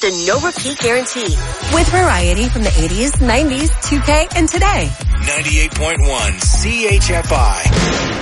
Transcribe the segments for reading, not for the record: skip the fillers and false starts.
the no repeat guarantee. With variety from the 80s, 90s, 2K, and today. 98.1 CHFI.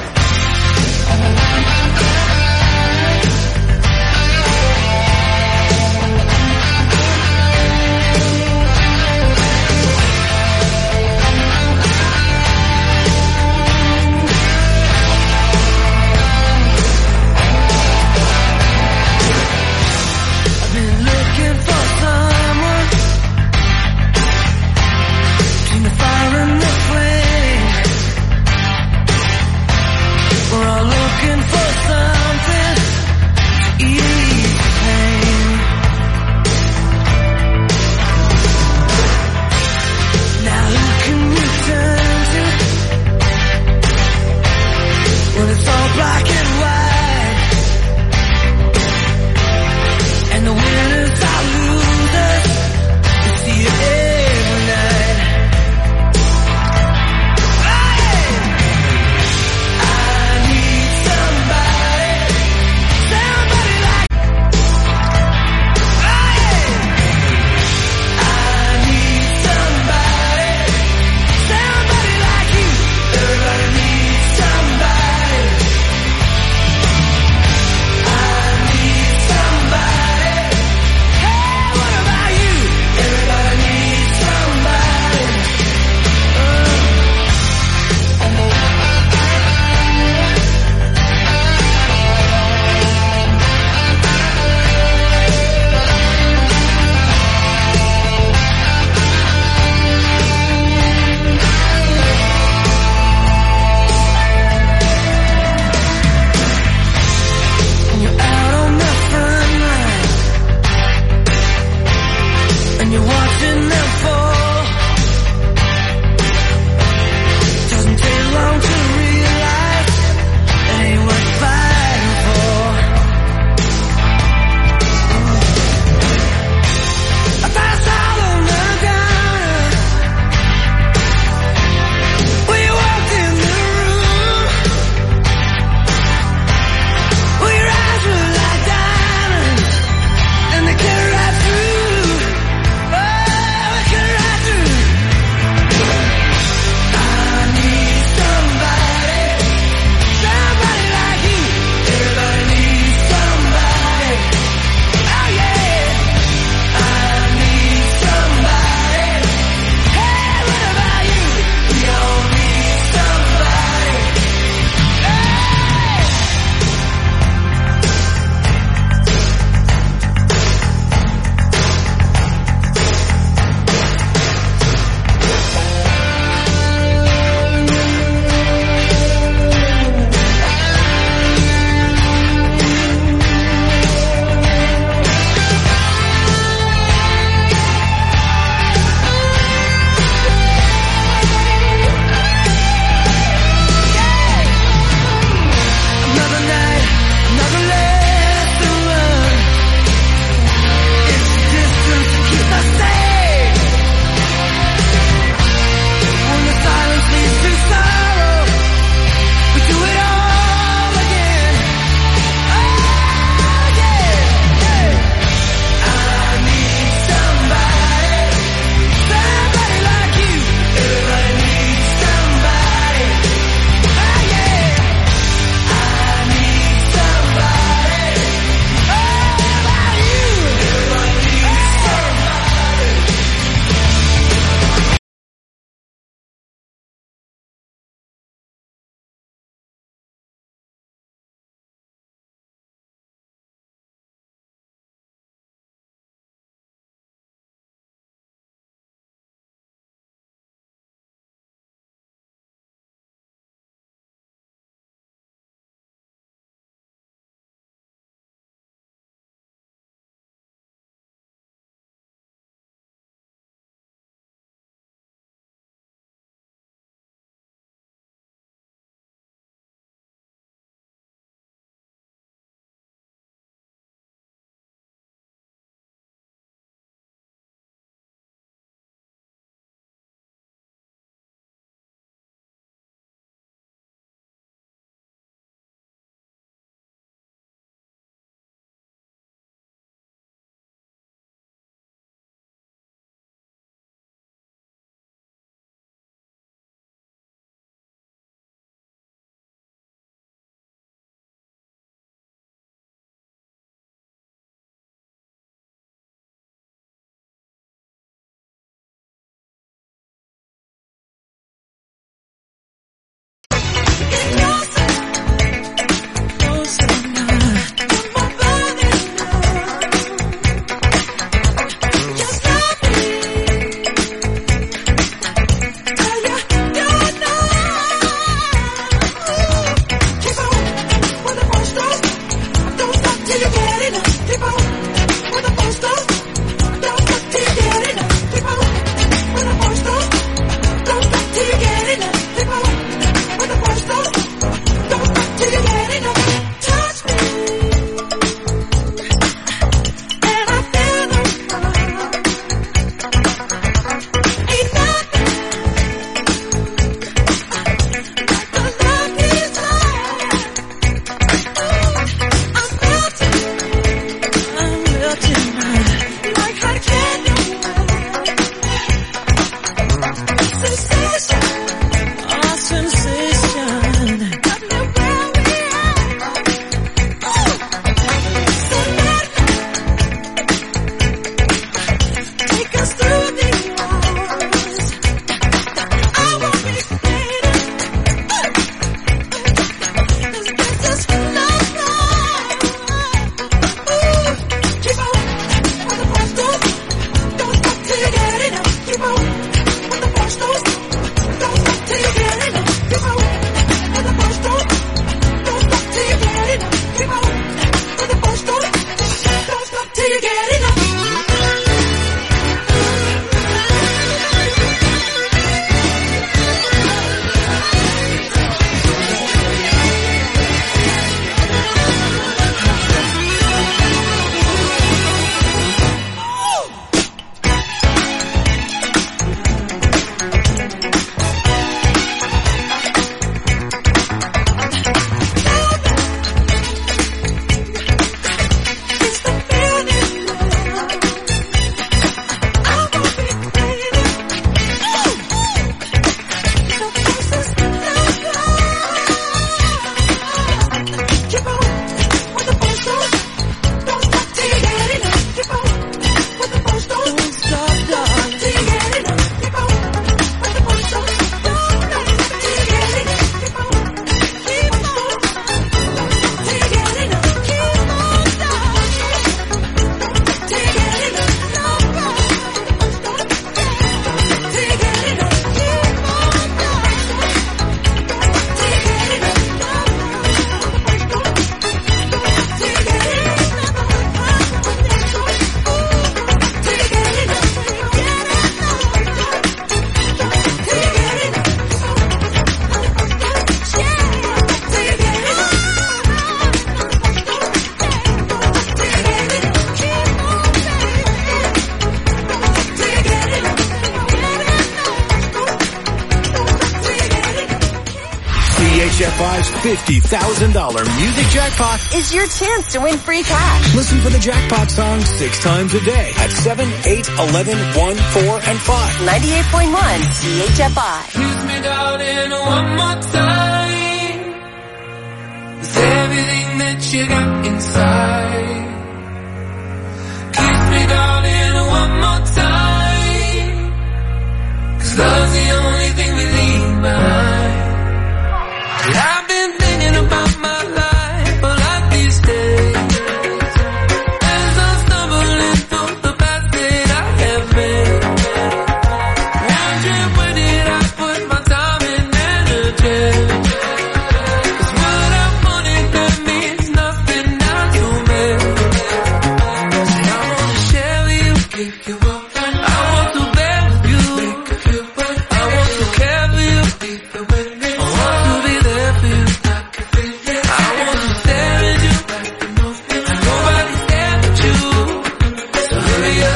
CHFI's $50,000 music jackpot Is your chance to win free cash. Listen for the jackpot song 6 times a day at 7, 8, 11, 1, 4, and 5. 98.1 CHFI. Kiss me, darling, one more time. With everything that you got inside. Kiss me, darling, one more time. 'Cause love's the only thing we leave behind. I've been thinking about my life a lot these days. As I'm stumbling through the path that I have made. Wondering where did I put my time and energy. 'Cause what I wanted that means nothing now to me. And I wanna share with you, give you up. I want to bear with you, I want to care for you, I want to be there for you. I want to stare at you, and nobody stare at you. So hurry up,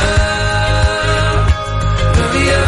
hurry up.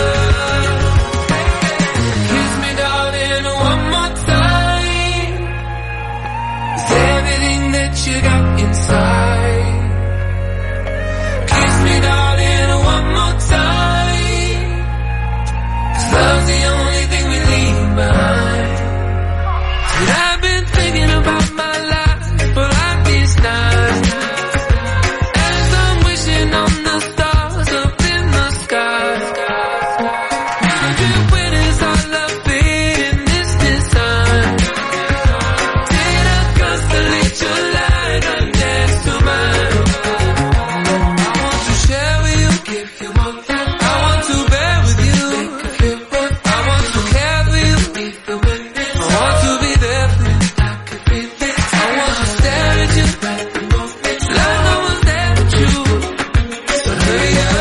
Kiss me, darling, one more time. It's everything that you got inside. Kiss me, darling, one more time. 'Cause love's the only thing we leave behind. And I've been thinking about my life for like these nights. As I'm wishing on the stars up in the sky. Wondering when is our love fading this time? Did I constellate your light right next to mine? I want to share with you, give you more. I want to bear with you, I want to care for you, I want to be there for you. I want to stare at you, like I was there with you. So hurry up,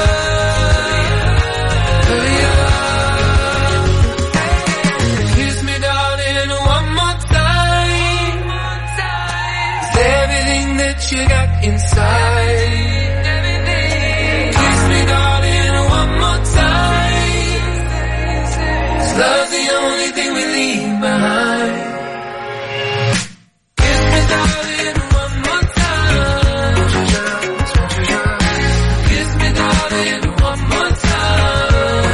hurry up. Kiss me, darling, one more time. It's everything that you got inside. Kiss me, darling, one more time. 'Cause love's the only thing we leave behind. Kiss me, darling, one more time. Kiss me, darling, one more time.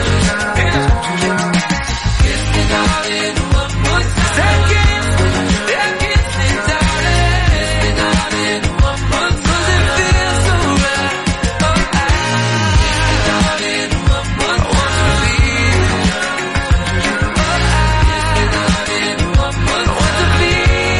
Kiss me, darling, one more time. Kiss me, darling, one more time. 'Cause it feels so right. Oh, darling, one more time. I want to be. One more. I want to be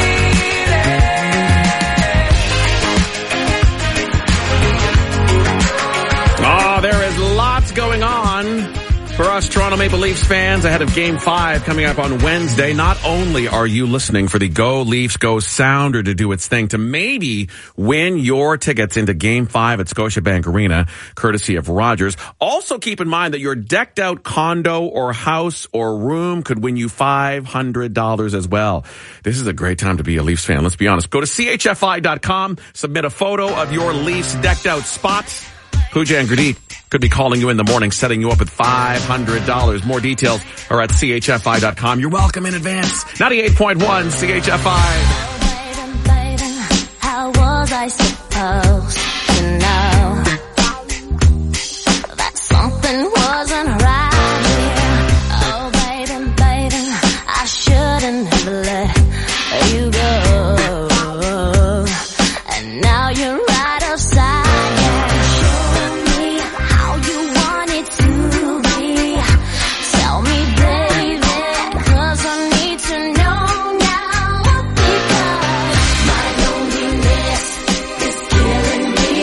there. Oh, there is lots going on for us Toronto Maple Leafs fans ahead of Game 5 coming up on Wednesday. Not only are you listening for the Go Leafs Go sounder to do its thing to maybe win your tickets into Game 5 at Scotiabank Arena, courtesy of Rogers. Also keep in mind that your decked out condo or house or room could win you $500 as well. This is a great time to be a Leafs fan. Let's be honest. Go to CHFI.com, submit a photo of your Leafs decked out spots. Pooja and Gurdeep could be calling you in the morning, setting you up with $500. More details are at CHFI.com. You're welcome in advance. 98.1 CHFI. Baby, how was I supposed to know that something wasn't right here? Oh, baby, I shouldn't have let you go. And now you're right outside. Killing me.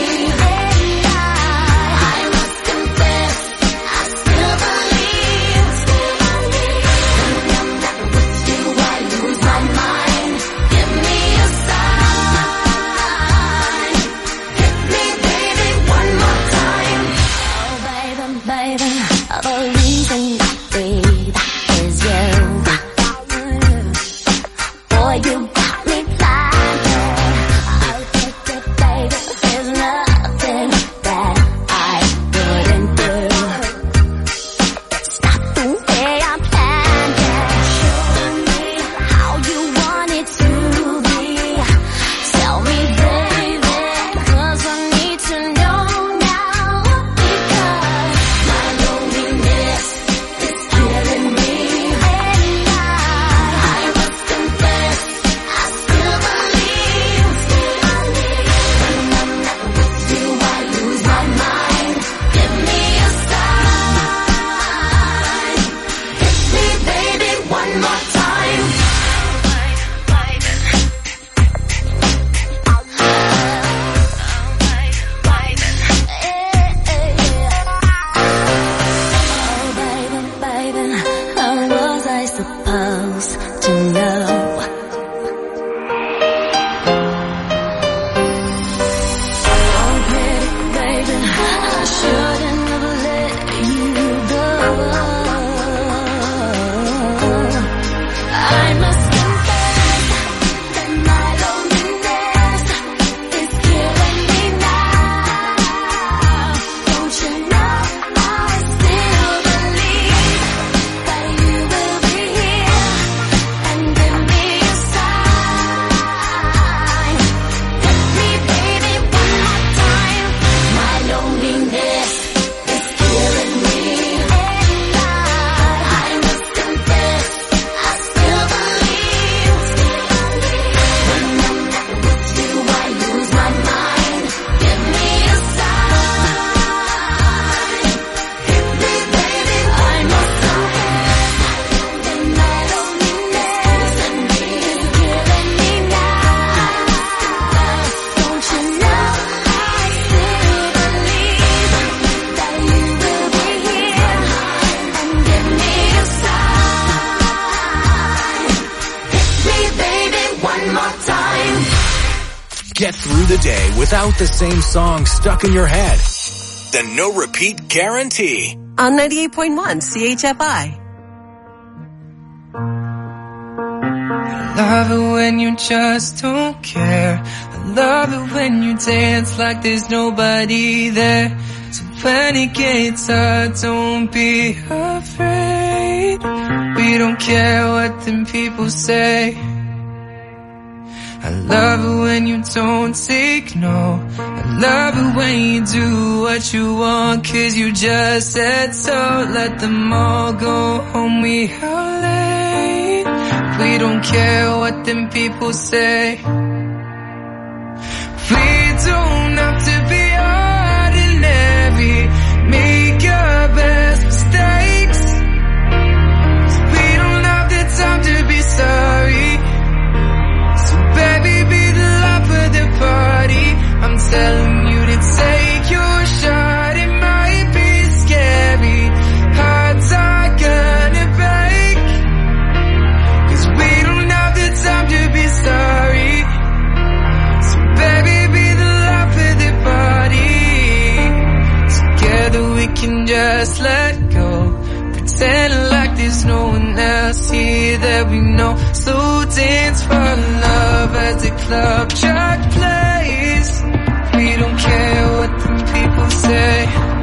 through the day without the same song stuck in your head. The no repeat guarantee. On 98.1 CHFI. I love it when you just don't care. I love it when you dance like there's nobody there. So when it gets hard, don't be afraid. We don't care what them people say. I love it when you don't take no. I love it when you do what you want, 'cause you just said so. Let them all go home, we are late. We don't care what them people say. We don't have to be ordinary. Make your best mistakes. We don't have the time to be sorry. So baby, be the life of the party. I'm telling you to take your shot. It might be scary. Hearts are gonna break. 'Cause we don't have the time to be sorry. So baby, be the life of the party. Together we can just let go. Pretend like there's no one else here that we know. So dance for love as the club track plays. We don't care what the people say.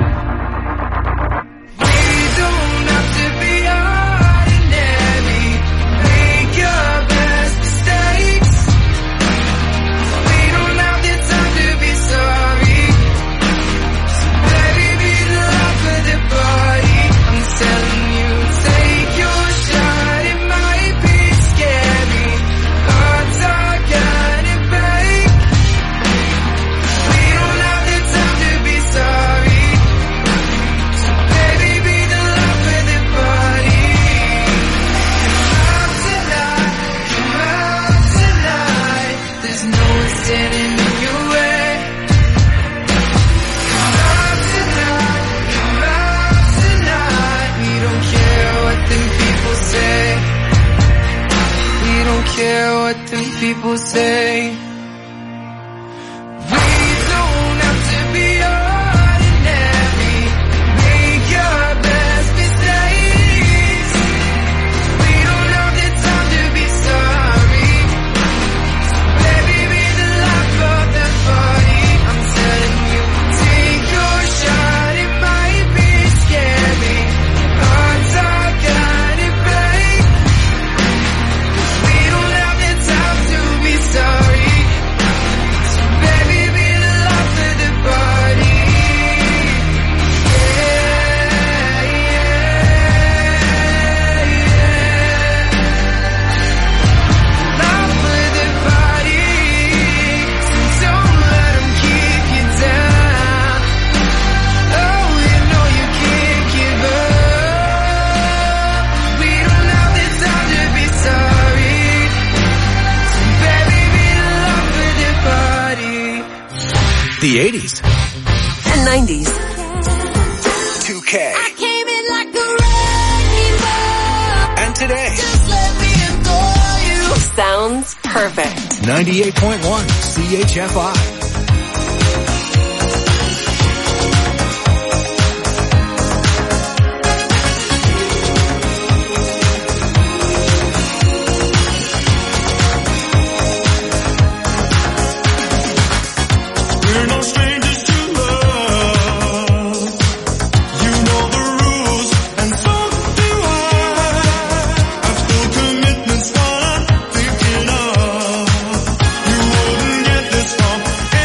We don't have to be ordinary. Make your best mistakes. We don't have the time to be sorry. So baby, be the life of the party. I'm telling you, take your shot. It might be scary. Hearts are gonna break. We don't have the time to be sorry. So baby, be the life of the party. Come out tonight, come out tonight. There's no one standing in your way. Come out tonight, come out tonight. We don't care what them people say. We don't care what them people say. We don't have to be ordinary. Make your best mistakes. We don't have the time to be sorry. So baby, be the life of the party. I'm telling you, take your shot. It might be scary. Hearts are gonna break. We don't have the time to be sorry. So baby, be the life of the party. Yeah, yeah, yeah. Life of the party. So don't let 'em keep you down. Oh, you know you can't give up. We don't have the time to be sorry. So baby, be the life of the party. The 80s, And 90s. 2K, Came in like a rainbow. and today, Just let me adore you. Sounds perfect. 98.1 CHFI. We're no strangers to love. You know the rules, and so do I. I've still commitments, what I'm thinking of. You wouldn't get this from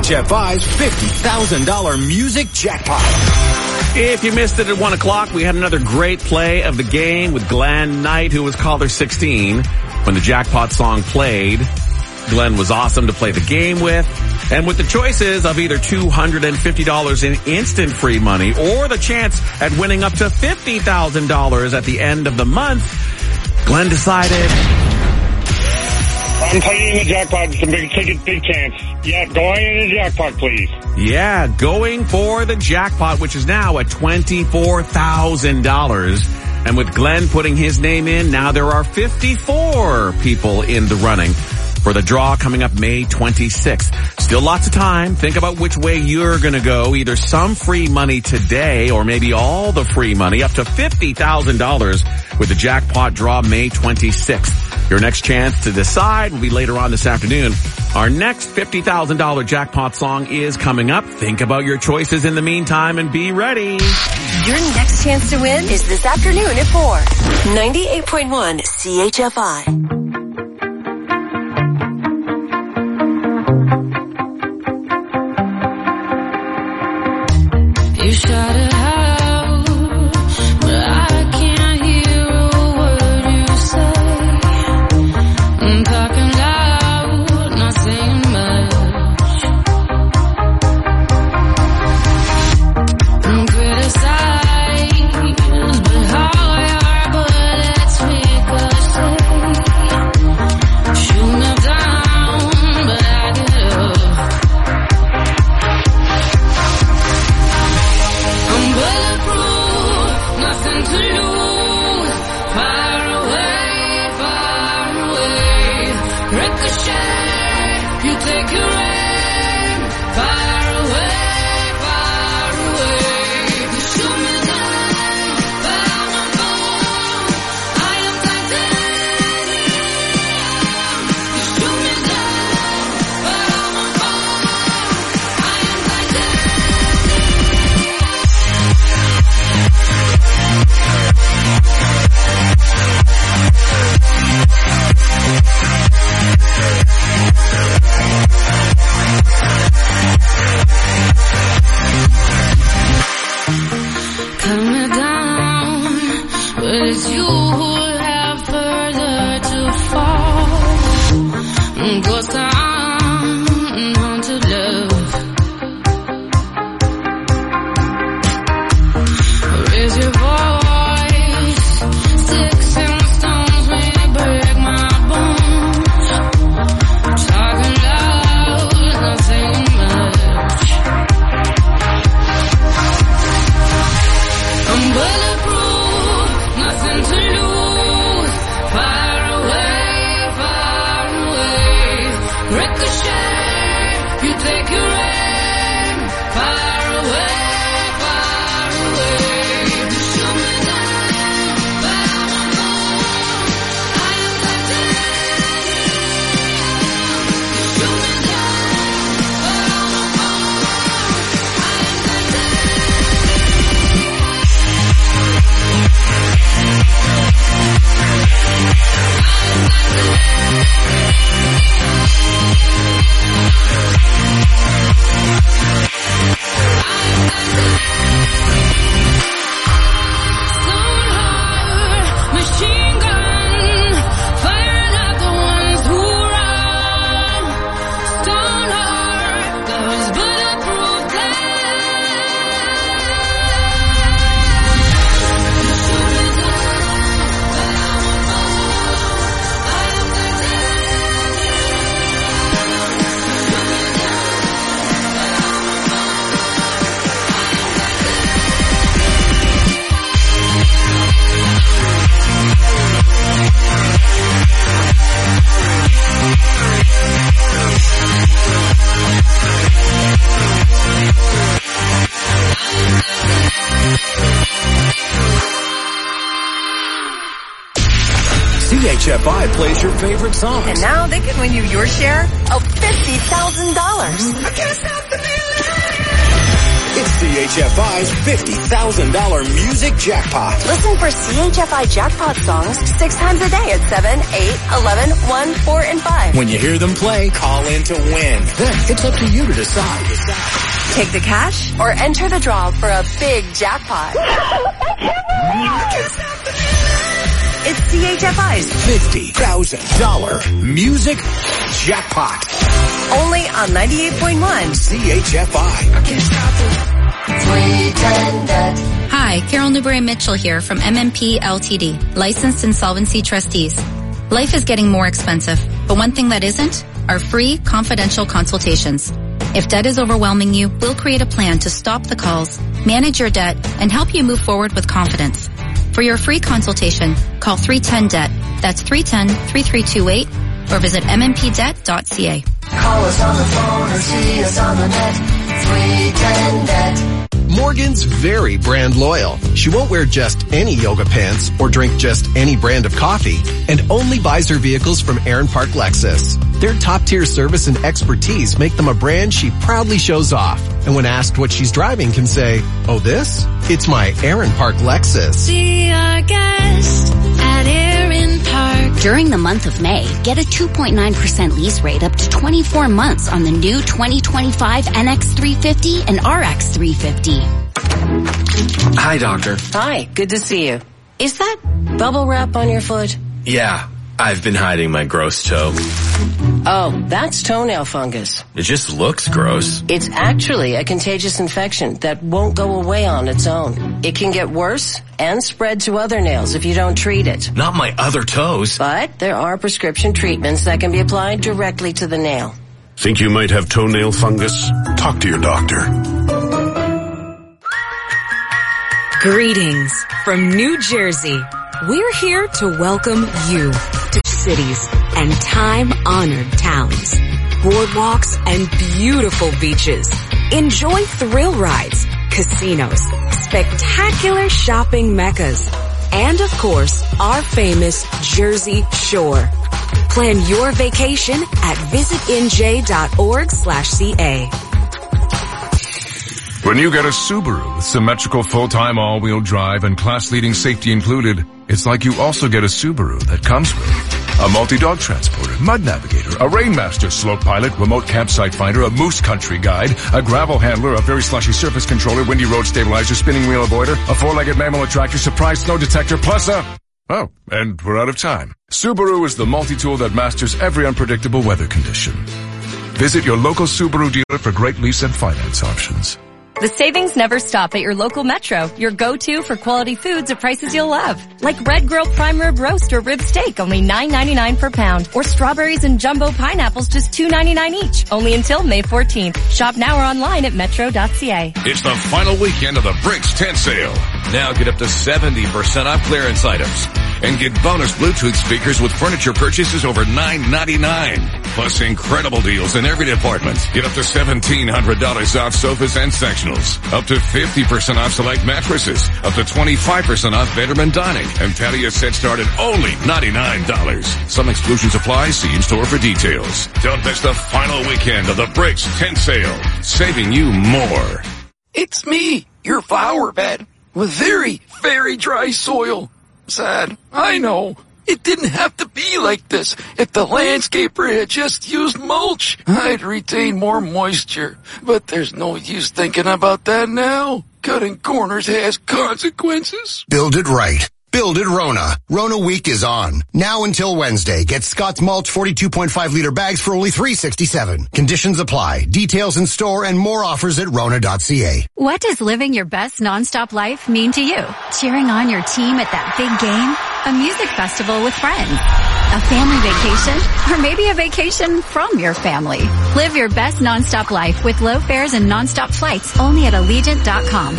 CHFI's $50,000 music jackpot. If you missed it at 1 o'clock, we had another great play of the game with Glenn Knight, who was caller 16 when the jackpot song played. Glenn was awesome to play the game with. And with the choices of either $250 in instant free money or the chance at winning up to $50,000 at the end of the month, Glenn decided, I'm playing in the jackpot. It's a big ticket, big chance. Yeah, going in the jackpot, please. yeah, going for the jackpot, which is now at $24,000. And with Glenn putting his name in, now there are 54 people in the running for the draw coming up May 26th. Still lots of time. Think about which way you're going to go. Either some free money today or maybe all the free money, up to $50,000 with the jackpot draw May 26th. Your next chance to decide will be later on this afternoon. Our next $50,000 jackpot song is coming up. Think about your choices in the meantime and be ready. Your next chance to win is this afternoon at 4. 98.1 CHFI. You shout it out, but I can't hear a word you say. I'm talking loud, not saying much. I'm criticized, but how your bullets ricochet. Shoot me down, but I get up. I'm bulletproof, nothing to lose. Far away, ricochet. You take your aim. Far away. You shoot me down, but I'm not born. I am titanium. You shoot me down, but I'm not born. I am titanium. Cut me down, but it's you who have further to fall. Ghost town, haunted love. Raise your voice, sticks and stones may break my bones. Talking loud, not saying much. I'm bulletproof, nothing to lose. Far away, ricochet. You take your aim. Far away. You shoot me down, but I'm not born. I am titanium. You shoot me down, but I'm not born. I am Stoneheart, machine gun, firing at the ones who run. Stoneheart, those bulletproof glass. You shoot me down, but I'm not born. I am titanium. You shoot me down, but I'm not born. I am CHFI plays your favorite songs. And now they can win you your share of $50,000. It's CHFI's $50,000 music jackpot. Listen for CHFI jackpot songs 6 times a day at 7, 8, 11, 1, 4, and 5. When you hear them play, call in to win. Then it's up to you to decide. Take the cash or enter the draw for a big jackpot. It's CHFI's $50,000 music jackpot. only on 98.1 CHFI. Hi, Carol Newberry Mitchell here from MMP Ltd, licensed insolvency trustees. Life is getting more expensive, but one thing that isn't are free, confidential consultations. If debt is overwhelming you, we'll create a plan to stop the calls, manage your debt, and help you move forward with confidence. For your free consultation, call 310-DEBT. That's 310-3328, or visit mmpdebt.ca. Call us on the phone or see us on the net. 310-DEBT. Morgan's very brand loyal. She won't wear just any yoga pants or drink just any brand of coffee, and only buys her vehicles from Aaron Park Lexus. Their top-tier service and expertise make them a brand she proudly shows off. And when asked what she's driving, can say, "Oh, this? It's my Aaron Park Lexus." Be our guest at Aaron Park. During the month of May, get a 2.9% lease rate up to 24 months on the new 2025 NX350 and RX350. Hi, Doctor. Hi, good to see you. Is that bubble wrap on your foot? Yeah, I've been hiding my gross toe. Oh, that's toenail fungus. It just looks gross. It's actually a contagious infection that won't go away on its own. It can get worse and spread to other nails if you don't treat it. Not my other toes. But there are prescription treatments that can be applied directly to the nail. Think you might have toenail fungus? Talk to your doctor. Greetings from New Jersey. We're here to welcome you to cities and time-honored towns, boardwalks and beautiful beaches. Enjoy thrill rides, casinos, spectacular shopping meccas, and of course, our famous Jersey Shore. Plan your vacation at visitnj.org/ca. When you get a Subaru with symmetrical full-time all-wheel drive and class-leading safety included, it's like you also get a Subaru that comes with a multi-dog transporter, mud navigator, a Rainmaster slope pilot, remote campsite finder, a moose country guide, a gravel handler, a very slushy surface controller, windy road stabilizer, spinning wheel avoider, a four-legged mammal attractor, surprise snow detector, plus oh, and we're out of time. Subaru is the multi-tool that masters every unpredictable weather condition. Visit your local Subaru dealer for great lease and finance options. The savings never stop at your local Metro, your go-to for quality foods at prices you'll love. Like Red Grill Prime Rib Roast or Rib Steak, only $9.99 per pound. Or strawberries and jumbo pineapples, just $2.99 each. Only until May 14th. Shop now or online at metro.ca. It's the final weekend of the Bricks tent sale. Now get up to 70% off clearance items. And get bonus Bluetooth speakers with furniture purchases over $9.99. Plus incredible deals in every department. Get up to $1,700 off sofas and sectionals. Up to 50% off select mattresses. Up to 25% off bedroom and dining. And patio sets start at only $99. Some exclusions apply. See in-store for details. Don't miss the final weekend of the Bricks tent sale. Saving you more. It's me, your flower bed, with very, very dry soil. Sad, I know. It didn't have to be like this. If the landscaper had just used mulch, I'd retain more moisture. But there's no use thinking about that now. Cutting corners has consequences. Build it right. Build it Rona. Rona Week is on. Now until Wednesday. Get Scott's Mulch 42.5 liter bags for only $3.67. Conditions apply. Details in store and more offers at Rona.ca. What does living your best nonstop life mean to you? Cheering on your team at that big game? A music festival with friends? A family vacation? Or maybe a vacation from your family? Live your best nonstop life with low fares and nonstop flights only at Allegiant.com.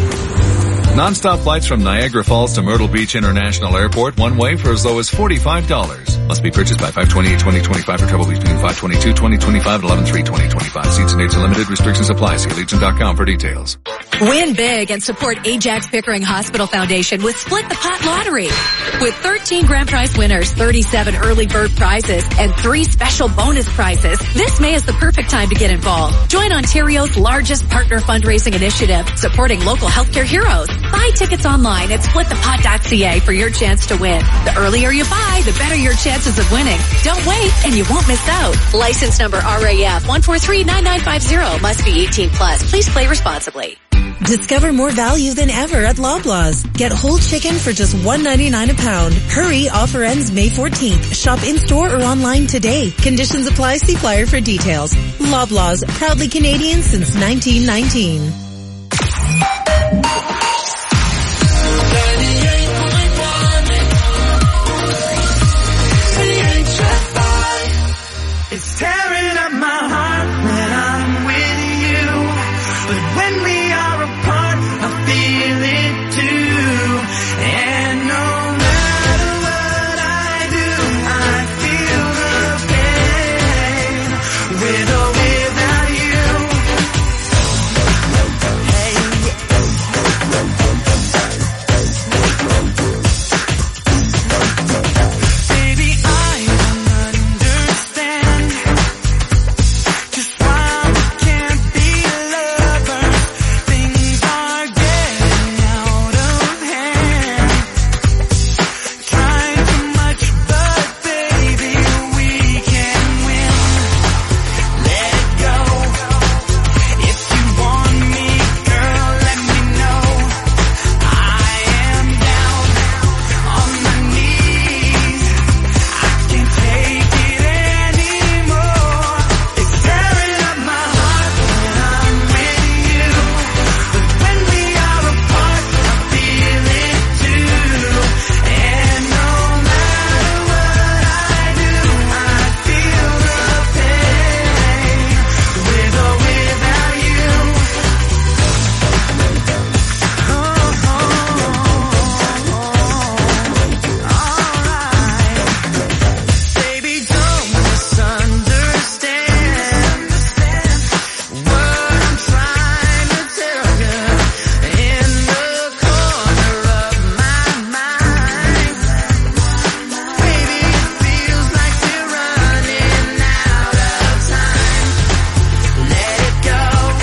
Non-stop flights from Niagara Falls to Myrtle Beach International Airport, one way for as low as $45. Must be purchased by 5/28/2025 for travel between 5/22/2025 and 11/3/2025. Seats and dates are limited. Restrictions apply. See Allegiant.com for details. Win big and support Ajax Pickering Hospital Foundation with Split the Pot Lottery. With 13 grand prize winners, 37 early bird prizes, and 3 special bonus prizes, this May is the perfect time to get involved. Join Ontario's largest partner fundraising initiative, supporting local healthcare heroes. Buy tickets online at splitthepot.ca for your chance to win. The earlier you buy, the better your chances of winning. Don't wait and you won't miss out. License number RAF 1439950. Must be 18 plus. Please play responsibly. Discover more value than ever at Loblaws. Get whole chicken for just $1.99 a pound. Hurry, offer ends May 14th. Shop in-store or online today. Conditions apply. See flyer for details. Loblaws, proudly Canadian since 1919. It's tearing up my heart when I'm with you, but when we are apart, I feel it too. And no matter what I do, I feel the pain, with or without you. Baby, I don't understand just why we can't be lovers. Things are getting out of hand. Trying too much, but baby, we can win. Let it go. If you want me, girl, let me know. I am down on my knees. I can't take it anymore. It's tearing up my heart when I'm with you, but when we are apart, I feel it too. And no matter what I do, I feel the pain, with or without you. Baby, don't misunderstand what I'm trying to tell you. In the corner of my mind, baby, it feels like we're running out of time. Let it go.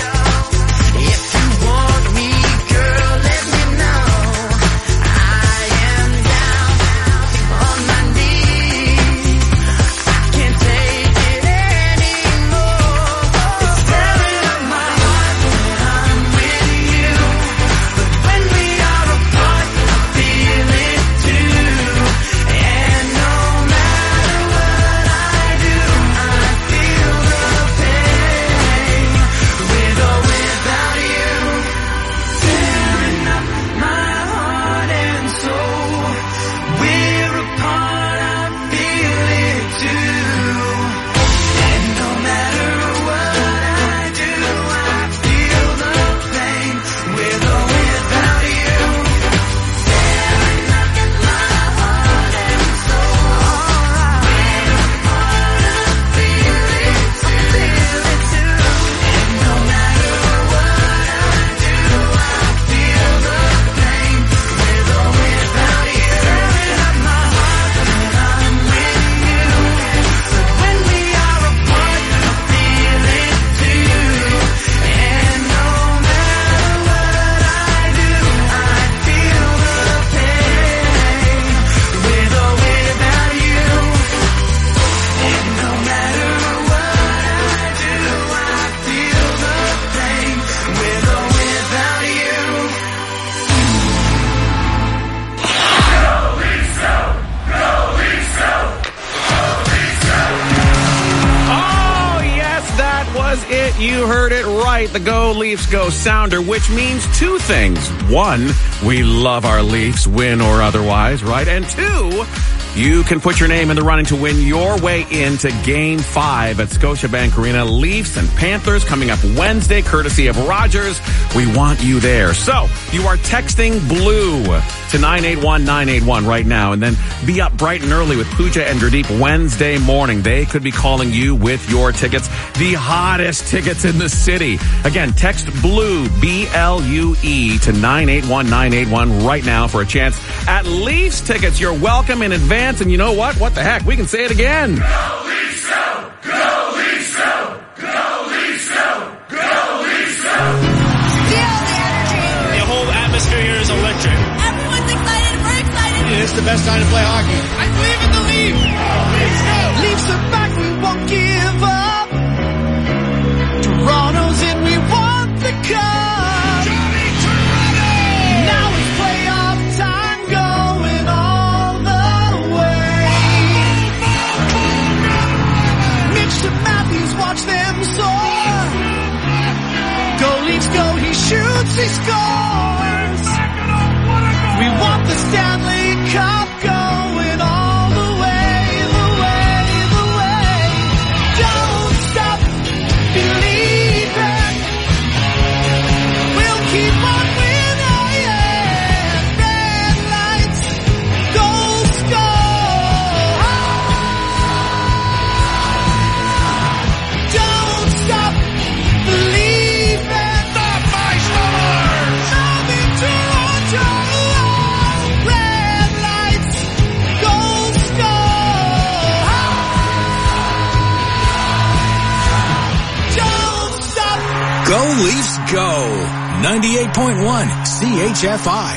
If you want me, girl, let me know. I am down on my knees. I can't take it anymore. It's tearing up my heart when I'm with you, but when we are apart, I feel it too. And no matter what I do, I feel the pain, with or without you. Tearing up my heart and soul. We're apart, I feel it too. And no matter what I do, I feel the pain, with or without you. Tearing up my heart and soul. We're apart, I feel it too. And no matter what I do, I feel the pain, with or without you. Tearing up my heart when I'm with you, but when we are apart, I feel it too. And no matter what I do, I feel the pain, with or without you. And no matter what I do, I feel the pain, with or without you. Oh, yes, that was it. You heard it right. The Go Leafs Go Sounder, which means two things. One, we love our Leafs, win or otherwise, right? And two, you can put your name in the running to win your way into Game 5 at Scotiabank Arena. Leafs and Panthers coming up Wednesday, courtesy of Rogers. We want you there. So, you are texting BLUE to 981-981 right now, and then be up bright and early with Pooja and Gurdeep Wednesday morning. They could be calling you with your tickets, the hottest tickets in the city. Again, text BLUE, B-L-U-E, to 981-981 right now for a chance at Leafs tickets. You're welcome in advance, and you know what? What the heck? We can say it again. Go Leafs, go! Go Leafs, go! Go Leafs, go! Go Leafs, go! Feel the energy. The whole atmosphere here is electric. Everyone's excited. We're excited. It's the best time to play hockey. I believe in the Leafs. Go Leafs, go! Leafs are back, we won't give up. Toronto's in, we want the cup. Johnny Toronto! Now it's playoff time, going all the way. Mitch to Matthews, watch them soar. Go Leafs, go, he shoots, he scores. We want the Stanley Cup, going all the way, the way, the way. Don't stop believing. We'll keep on winning. Red lights, goals go. Don't stop believing. Stop my stars! Love in Toronto. Red lights, goals go. Don't stop. Go Leafs, go! 98.1 CHFI.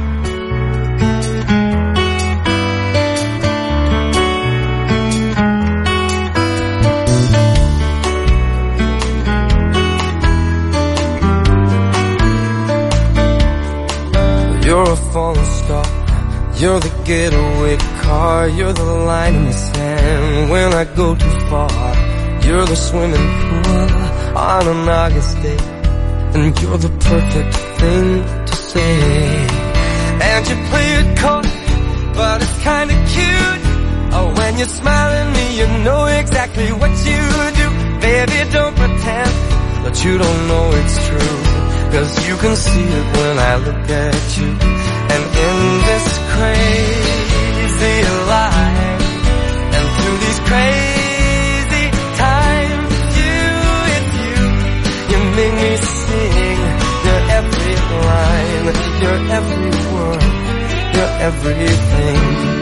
You're a falling star. You're the getaway car. You're the line in the sand when I go too far. You're the swimming pool on an August day, and you're the perfect thing to say. And you play it cold, but it's kinda cute. Oh, when you smile at me, you know exactly what you do. Baby, don't pretend that you don't know it's true, 'cause you can see it when I look at you. And in this crazy life, and through these crazy times, it's you make me sing. Your every line, your every word, your everything.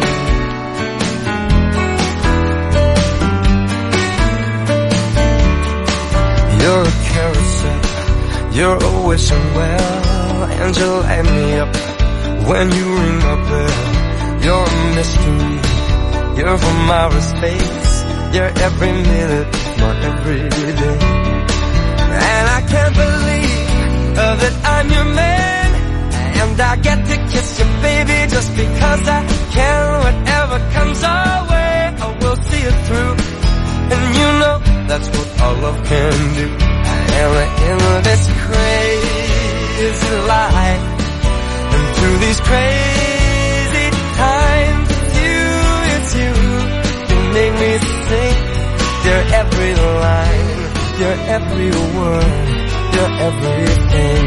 You're a carousel, you're always so well, and you light me up when you ring my bell. You're a mystery, you're from outer space. You're every minute, my every day. And I can't believe that I'm your man, and I get to kiss you, baby, just because I can. Whatever comes our way, I will see it through. And you know that's what our love can do. And in this crazy life, and through these crazy times, it's you, you make me sing. Your every line, your every word, your everything.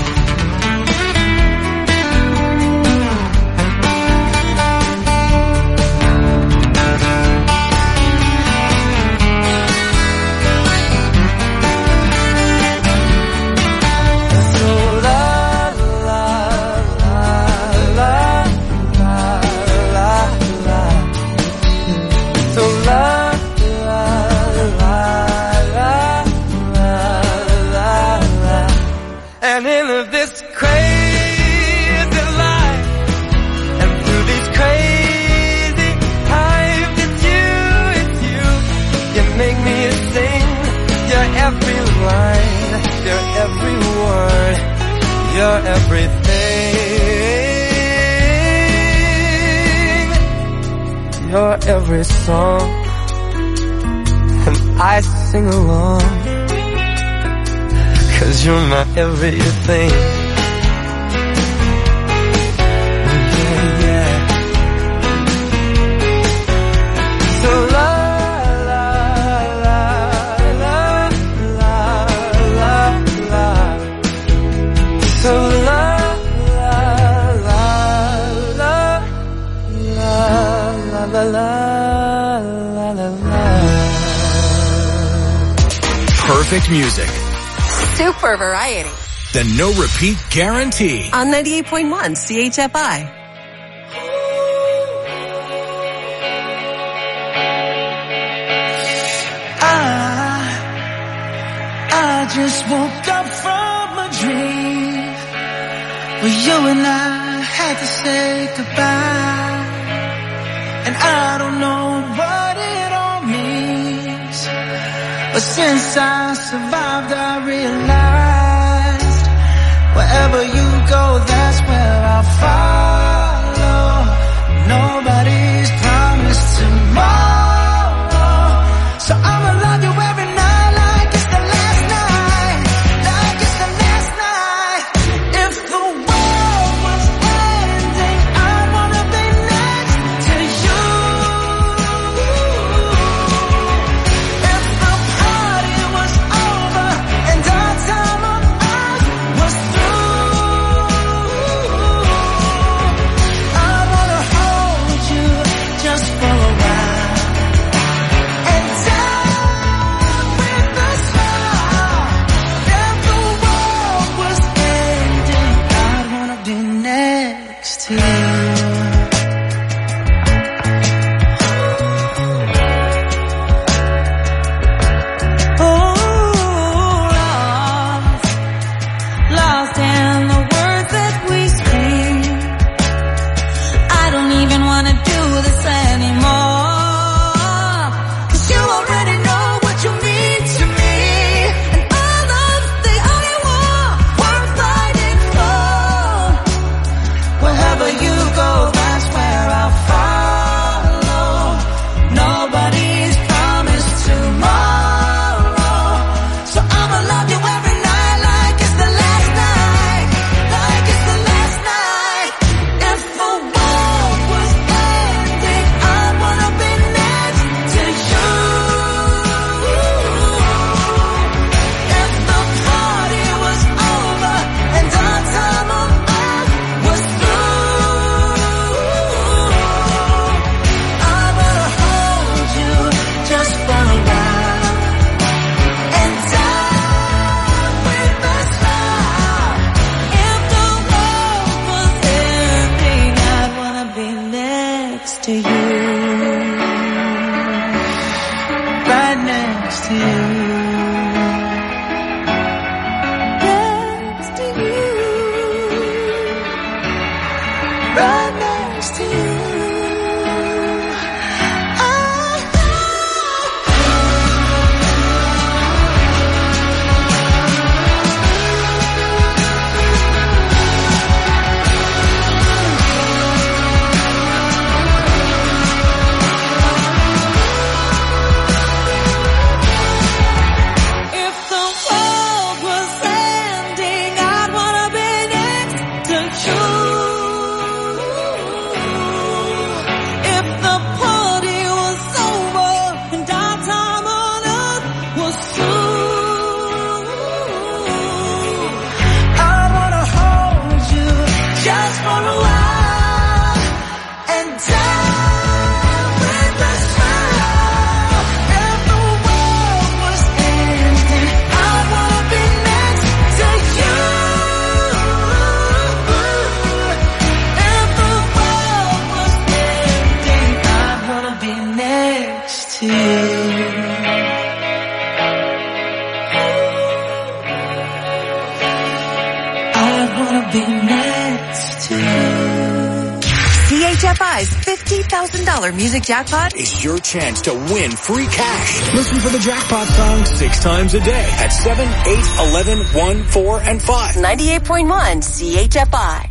And in this crazy life, and through these crazy times, it's you, you make me sing. Your every line, your every word, your everything, your every song, and I sing along. 'Cause you're my everything. Yeah, yeah. perfect music. Super variety. The no repeat guarantee. On 98.1 CHFI. I just woke up from a dream where you and I had to say goodbye, and I don't know what it all means, but since I survived I realized wherever you go, that's where I'll follow. Nobody's promised tomorrow, so I'ma love you every night. CHFI's $50,000 music jackpot is your chance to win free cash. Listen for the jackpot song 6 times a day at 7, 8, 11, 1, 4, and 5. 98.1 CHFI.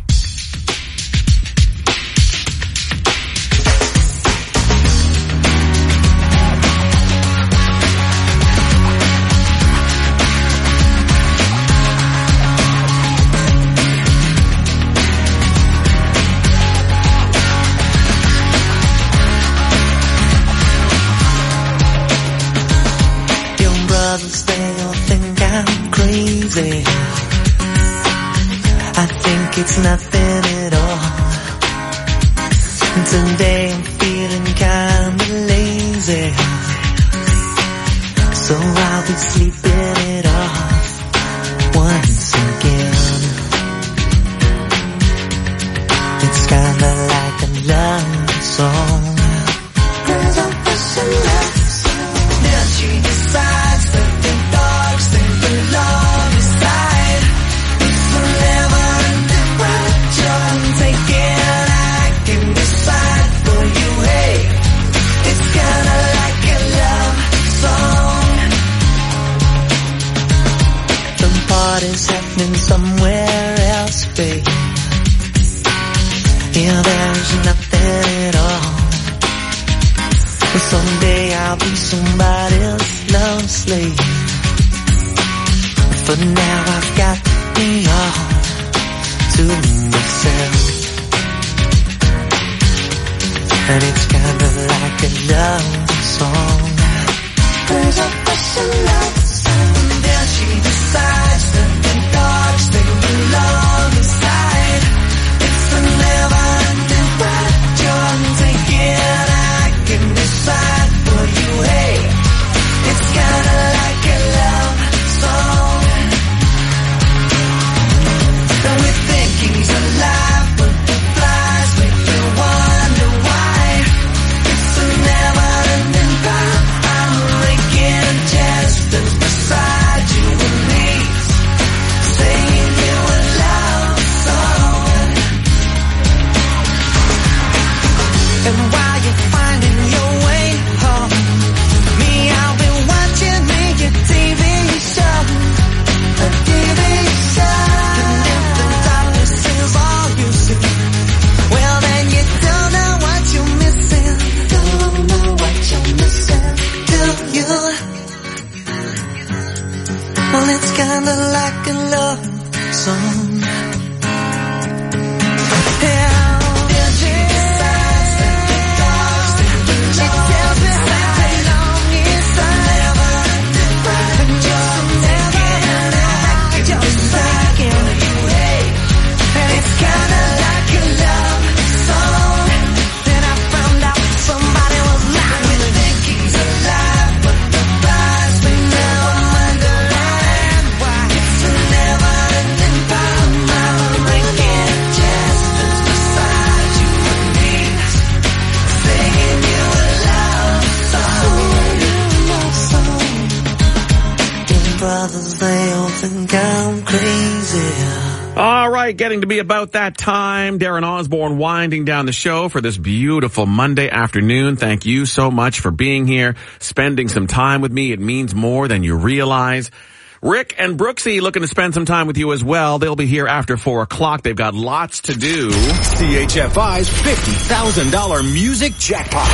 They'll think I'm crazy. I think it's nothing at all. Today I'm feeling kinda lazy, so I'll be sleeping in song. There's a special love song. Then she decides that the dogs they belong inside. It's forever indifferent. You're taking, I can decide for you. Hey, it's kinda like a love song. The party's happening somewhere else, babe. Yeah, there's nothing at all. Someday I'll be somebody's love slave. For now I've got me all to myself. And it's kinda like a love song. There's a special love song. Then she decides that the dogs they belong inside. It's a never-ending ride. You're taking, I can decide for you. Hey, it's kinda like a love song. And we think he's alive, but the flies make me wonder why. It's a never-ending ride. I'm making gestures beside you and me, singing you a love song. And while you're finding your way home, me, I'll be watching me a TV show, a TV show. And if the darkness is all you see, well then you don't know what you're missing. Don't know what you're missing, do you? Well, it's kinda like a love song. Brothers, they all think I'm crazy. All right, getting to be about that time. Darren Osborne winding down the show for this beautiful Monday afternoon. Thank you so much for being here, spending some time with me. It means more than you realize. Rick and Brooksy looking to spend some time with you as well. They'll be here after 4 o'clock. They've got lots to do. CHFI's $50,000 music jackpot.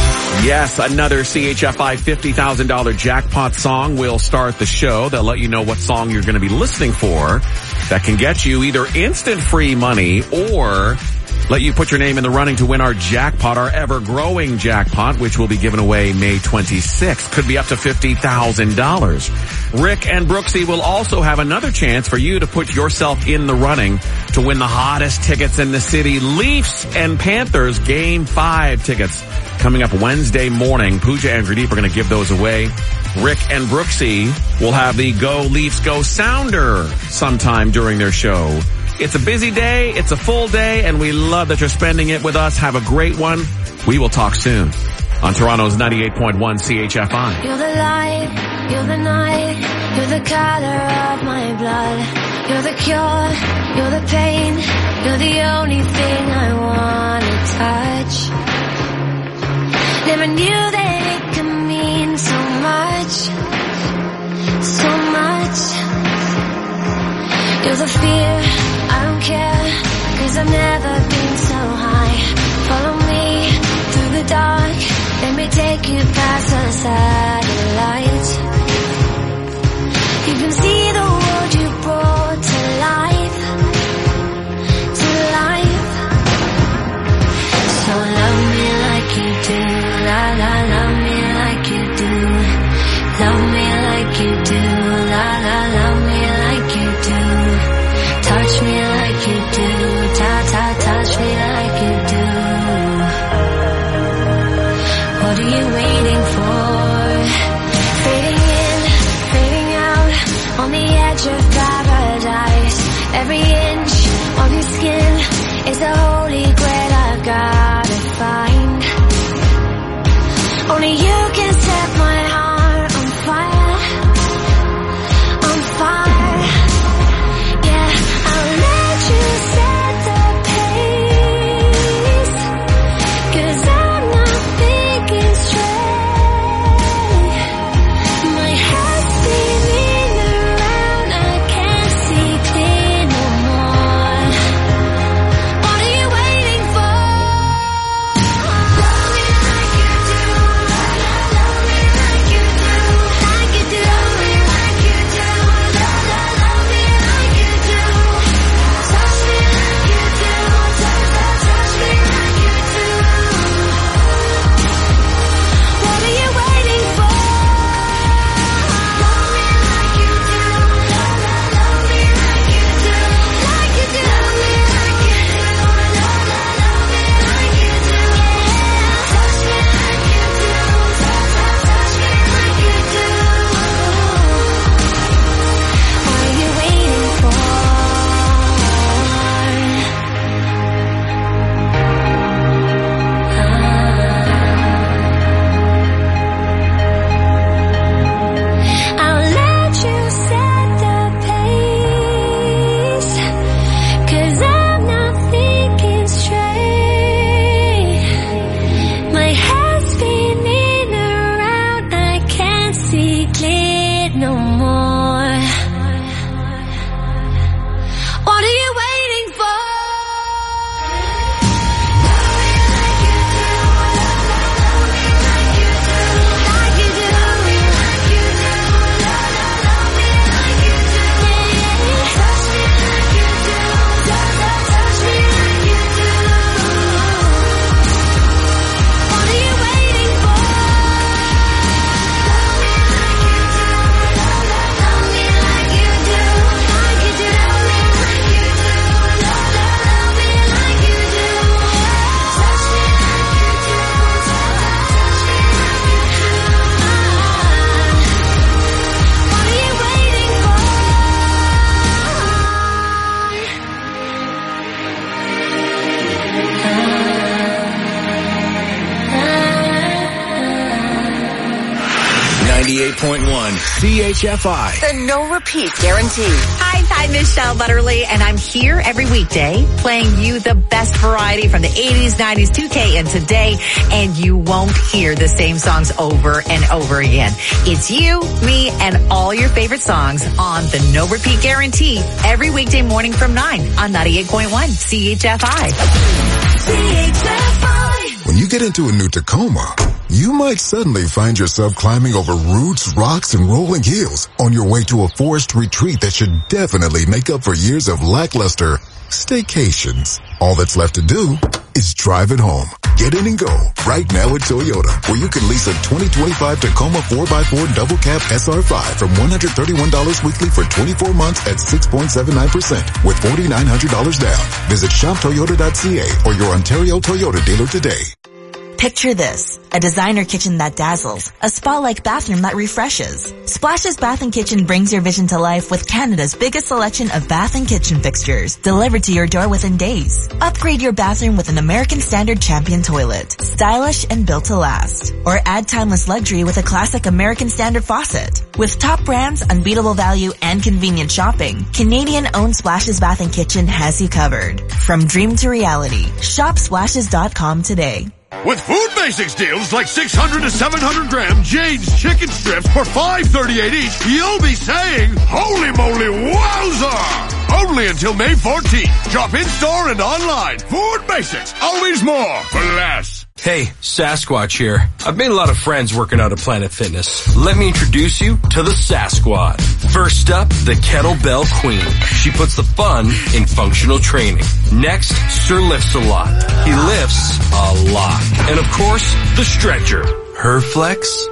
Yes, another CHFI $50,000 jackpot song will start the show. They'll let you know what song you're going to be listening for that can get you either instant free money or let you put your name in the running to win our jackpot, our ever-growing jackpot, which will be given away May 26th. Could be up to $50,000. Rick and Brooksy will also have another chance for you to put yourself in the running to win the hottest tickets in the city. Leafs and Panthers Game 5 tickets coming up Wednesday morning. Pooja and Gurdeep are going to give those away. Rick and Brooksy will have the Go Leafs Go Sounder sometime during their show. It's a busy day, it's a full day, and we love that you're spending it with us. Have a great one. We will talk soon on Toronto's 98.1 CHFI. You're the light, you're the night, you're the color of my blood. You're the cure, you're the pain, you're the only thing I wanna touch. Never knew that it could mean so much, so much. You're the fear, I don't care, 'cause I've never been so high. Follow me through the dark, let me take you past the satellites. You can see the world you brought to life, to life. So love me like you do, la la, love me like you do. Love me like you do, la la, love me like you do. Touch me like you do, ta ta, touch me CHFI. The no repeat guarantee. Hi, I'm Michelle Butterly, and I'm here every weekday playing you the best variety from the 80s, 90s, 2K, and today, and you won't hear the same songs over and over again. It's you, me, and all your favorite songs on the no repeat guarantee every weekday morning from 9 on 98.1 CHFI. CHFI. When you get into a new Tacoma, you might suddenly find yourself climbing over roots, rocks, and rolling hills on your way to a forest retreat that should definitely make up for years of lackluster staycations. All that's left to do is drive it home. Get in and go right now at Toyota, where you can lease a 2025 Tacoma 4x4 double cab SR5 from $131 weekly for 24 months at 6.79% with $4,900 down. Visit shoptoyota.ca or your Ontario Toyota dealer today. Picture this, a designer kitchen that dazzles, a spa-like bathroom that refreshes. Splash's Bath & Kitchen brings your vision to life with Canada's biggest selection of bath and kitchen fixtures, delivered to your door within days. Upgrade your bathroom with an American Standard Champion toilet, stylish and built to last. Or add timeless luxury with a classic American Standard faucet. With top brands, unbeatable value, and convenient shopping, Canadian-owned Splash's Bath & Kitchen has you covered. From dream to reality, shop splashes.com today. With Food Basics deals like 600 to 700 gram Jane's chicken strips for $5.38 each, you'll be saying, holy moly wowza! Only until May 14th. Shop in-store and online. Food Basics. Always more for less. Hey, Sasquatch here. I've made a lot of friends working out at Planet Fitness. Let me introduce you to the Sasquad. First up, the Kettlebell Queen. She puts the fun in functional training. Next, Sir lifts a lot. He lifts a lot. And of course, the Stretcher. Her flex,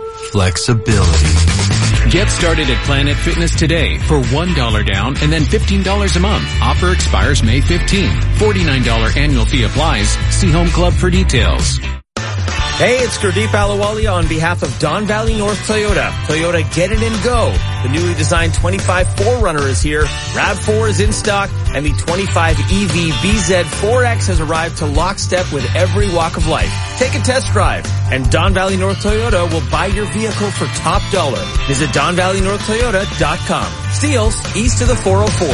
flexibility. Get started at Planet Fitness today for $1 down and then $15 a month. Offer expires May 15th. $49 annual fee applies. See Home Club for details. Hey, it's Gurdeep Ahluwalia on behalf of Don Valley North Toyota. Toyota Get It and Go. The newly designed 25 4Runner is here. RAV4 is in stock, and the 25 EV BZ4X has arrived to lockstep with every walk of life. Take a test drive, and Don Valley North Toyota will buy your vehicle for top dollar. Visit DonValleyNorthToyota.com. Steeles, east of the 404.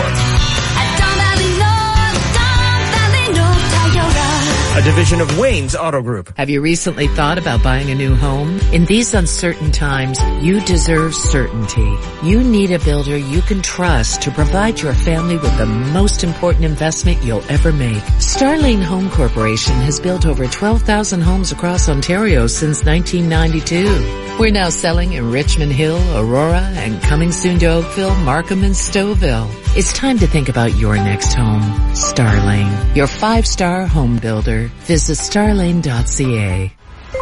A division of Wayne's Auto Group. Have you recently thought about buying a new home? In these uncertain times, you deserve certainty. You need a builder you can trust to provide your family with the most important investment you'll ever make. Starlane Home Corporation has built over 12,000 homes across Ontario since 1992. We're now selling in Richmond Hill, Aurora, and coming soon to Oakville, Markham, and Stouffville. It's time to think about your next home. Starlane, your 5-star home builder. Visit starlane.ca.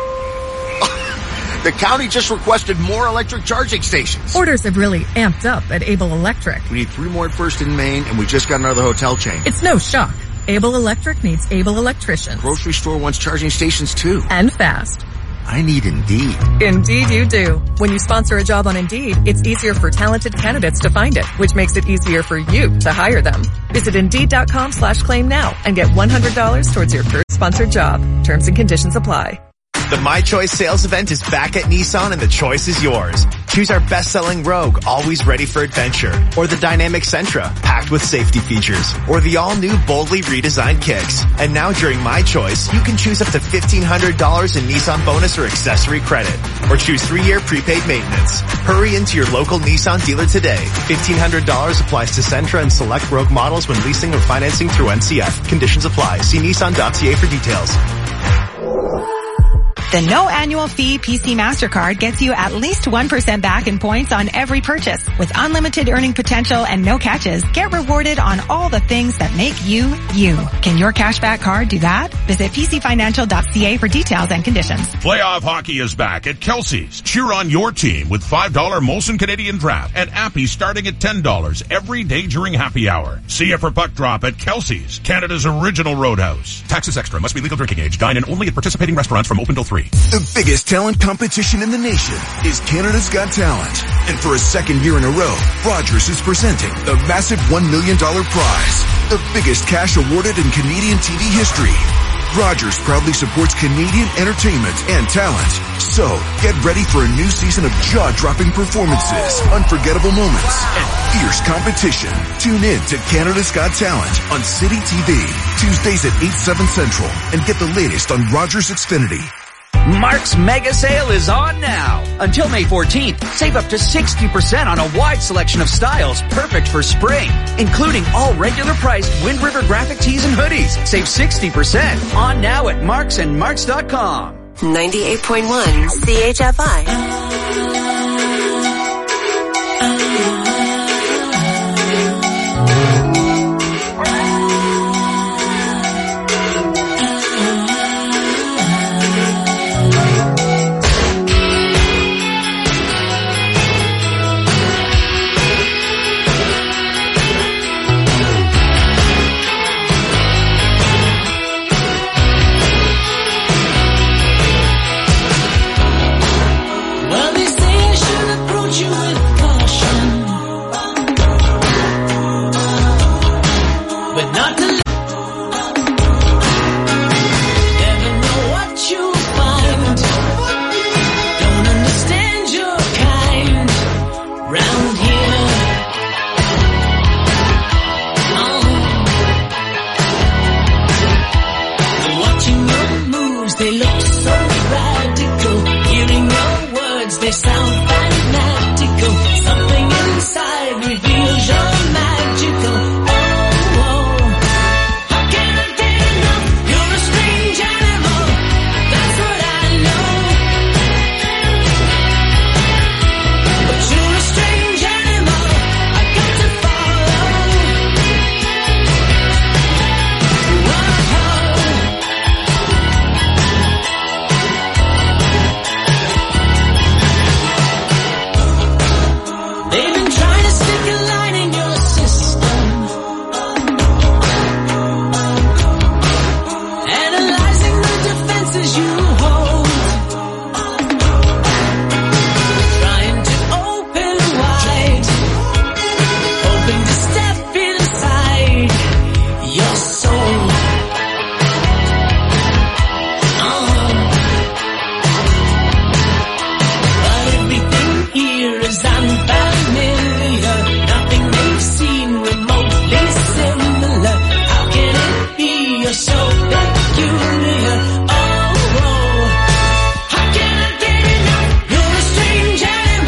The county just requested more electric charging stations. Orders have really amped up at Able Electric. We need 3 more at First and Main, and we just got another hotel chain. It's no shock. Able Electric needs able electricians. Grocery store wants charging stations too. And fast. I need Indeed. Indeed you do. When you sponsor a job on Indeed, it's easier for talented candidates to find it, which makes it easier for you to hire them. Visit Indeed.com/claim now and get $100 towards your first sponsored job. Terms and conditions apply. The My Choice sales event is back at Nissan and the choice is yours. Choose our best-selling Rogue, always ready for adventure, or the dynamic Sentra, packed with safety features, or the all-new boldly redesigned Kicks. And now during My Choice, you can choose up to $1,500 in Nissan bonus or accessory credit, or choose 3-year prepaid maintenance. Hurry into your local Nissan dealer today. $1,500 applies to Sentra and select Rogue models when leasing or financing through NCF. Conditions apply. See Nissan.ca for details. The no annual fee PC MasterCard gets you at least 1% back in points on every purchase. With unlimited earning potential and no catches, get rewarded on all the things that make you, you. Can your cashback card do that? Visit PCFinancial.ca for details and conditions. Playoff hockey is back at Kelsey's. Cheer on your team with $5 Molson Canadian Draft and Appy starting at $10 every day during happy hour. See you for puck drop at Kelsey's, Canada's original roadhouse. Taxes extra. Must be legal drinking age. Dine in only at participating restaurants from open till 3. The biggest talent competition in the nation is Canada's Got Talent. And for a second year in a row, Rogers is presenting the massive $1 million prize. The biggest cash awarded in Canadian TV history. Rogers proudly supports Canadian entertainment and talent. So, get ready for a new season of jaw-dropping performances, unforgettable moments, and fierce competition. Tune in to Canada's Got Talent on City TV, Tuesdays at 8, 7 Central, and get the latest on Rogers Xfinity. Mark's Mega Sale is on now. Until May 14th, save up to 60% on a wide selection of styles perfect for spring, including all regular priced Wind River graphic tees and hoodies. Save 60% on now at Marks and Marks.com. 98.1 CHFI. They look so radical. Hearing your words, they sound fanatical. Something inside reveals you're magical. Oh, oh. How can I get enough? You're a strange animal. That's what I know. But you're a strange animal. I got to follow. They've been trying to stick a line in your system, analyzing the defenses you